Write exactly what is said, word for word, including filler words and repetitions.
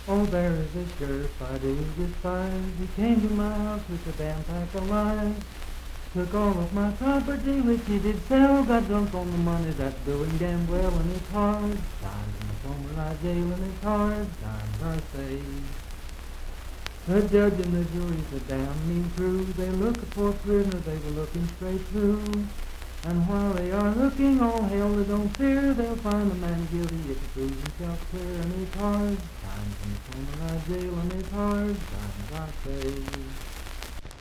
Oh, there is a sheriff I do despise. He came to my house with a damn pack of lies. Took all of my property which he did sell. Got drunk on the money that's going damn well, and it's hard times in the Pomeroy jail, and it's hard times I say. The judge and the jury's a damn mean crew. They look a poor prisoner they were looking straight through. And while they are looking all hell they don't fear, they'll find the man guilty if he proves himself clear. And it's hard times in the Pomeroy jail, and it's hard times I say.